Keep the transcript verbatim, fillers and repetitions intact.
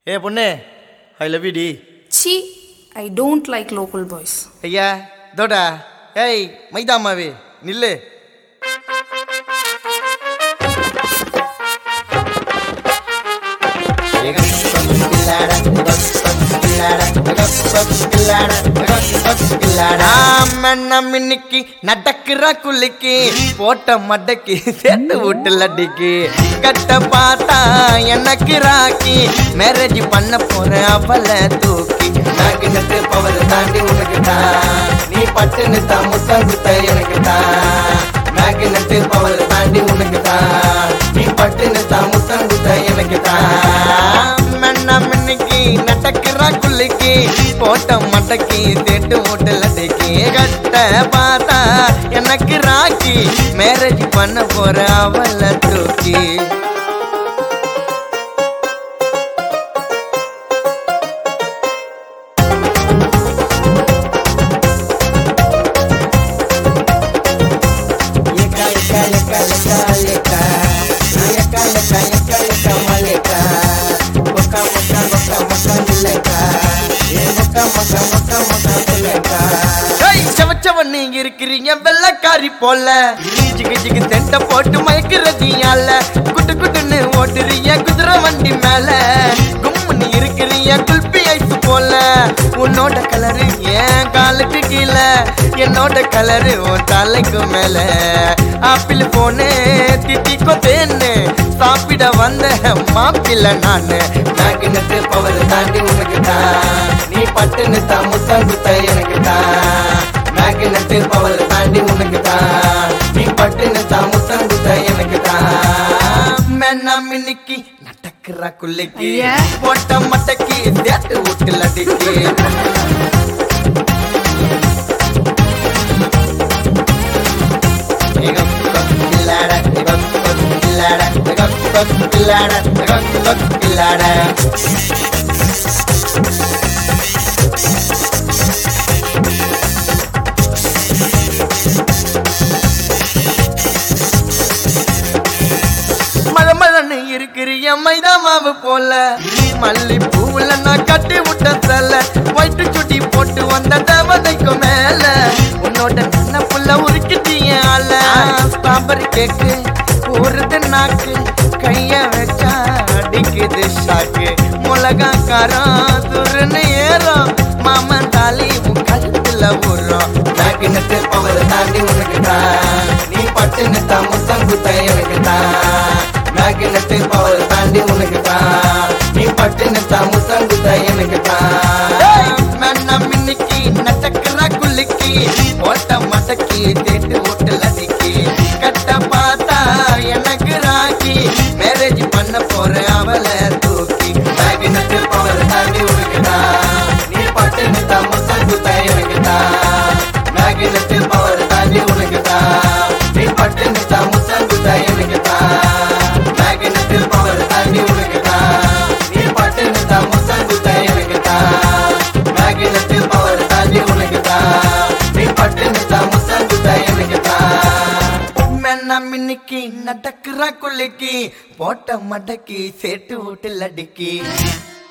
ஏ பொண்ணு, I love you டி. சி, I don't like local boys. ஐயா தோடா, ஏய் மைதாமாவே நில்லு. இன்னைக்கு நடக்கிற குளிக்கு போட்ட மடக்கி சேர்த்து வீட்டுல அடிக்கு கட்ட பார்த்தா எனக்கு ராக்கி மேரேஜ் பண்ண போற அவளை தூக்கி நாக்கு நட்டு பவர் தாண்டி உனக்கு தான் நீ பட்டுன்னு தான் முத்தங்குத்த எனக்கு தான் நாக்கு நட்டு பவர் தாண்டி உனக்கு தான் நீ பட்டுன்னு தான் முத்தங்குத்த எனக்கு தான் இன்னைக்கு நடக்கிற குளிக்கு போட்ட மடக்கி தேட்டு ஓட்டல தேக்கி கட்ட பார்த்தா எனக்கு ராக்கி மேரேஜ் பண்ண போற அவளை தூக்கி நீங்க இருக்கிறீங்க வெள்ளக்காரி போல ஜிகு ஜிகு சென்ட போட்டு மயக்கிறதியால குட்டு குட்டுன்னு ஓட்டுறீங்க குதிரை வண்டி மேல கும்முன்னு இருக்கிறீங்க குல்பி ஐஸ் போல உன்னோட கலரு என் காலுக்கு கீழே என்னோட கலரு உன் தலைக்கு மேல ஆப்பிள் போனு திட்டிக்கோ தேன்னு சாப்பிட வந்த மாப்பிள்ள நானு நாக்கு நட்டு பவர் தாண்டி உனக்கு தான் நீ பட்டுன்னு தான் முத்தங்குத்த எனக்கு தான் நாக்கு நட்டு பவர் தாண்டி உனக்கு தான் நீ பட்டுன்னு தான் முத்தங்குத்த எனக்கு தான் மேனம் இன்னைக்கு நடக்கிற குள்ளைக்கு போட்ட மட்டைக்கு தேட்டு வீட்டுல அடிக்கு மழமழன்னு இருக்கிறிய மைதா மாவு போல மல்லி பூவுல நான் கட்டி விட்ட தல ஒயிட்டு சுட்டி போட்டு வந்த தேவதைக்கு மேல உன்னோட நல்ல புள்ள உருக்கிட்டீங்க ஆல ஸ்ட்ராபெரி கேக்கு ஊறுது நாக்கு கைய வச்சா அடிக்குது ஷாக்கு மிளகா காரம் துருன்னு ஏறும் மாமன் தாலி கழுத்துல ஊறும் நாக்கு நட்டு பவர் தாண்டி உனக்கு தான் நீ பட்டுன்னு தான் முத்தங்குத்த எனக்கு தான் நாக்கு நட்டு பவர் தாண்டி உனக்கு தான் நீ பட்டுன்னு தான் முத்தங்குத்த எனக்கு தான் மேனம் இன்னைக்கு நடக்கிற குளிக்கு போட்ட மடக்கி தேட்டு ஓட்டல நிக்கி கட்ட பார்த்தா எனக்கு ராக்கி மேரேஜ் பண்ண போற அவளை தூக்கி நாக்கு நட்டு பவர் தாண்டி உனக்கு தான் நீ பட்டுன்னு தான் முத்தங்குத்த எனக்கு தான் நாக்கு நட்டு பவர் தாண்டி உனக்கு தான் நீ பட்டுன்னு தான் முத்தங்குத்த எனக்கு தான் நாக்கு நட்டு பவர் தாண்டி உனக்கு தான் நீ பட்டுன்னு தான் முத்தங்குத்த எனக்கு தான் நாக்கு நட்டு பவர் தாண்டி உனக்கு தான் நீ பட்டுன்னு தான் முத்தங்குத்த எனக்கு தான் மேனம் இன்னைக்கு நடக்கிற குள்ளைக்கு போட்ட மடக்கி சேட்டு வீட்டுல அடிக்கி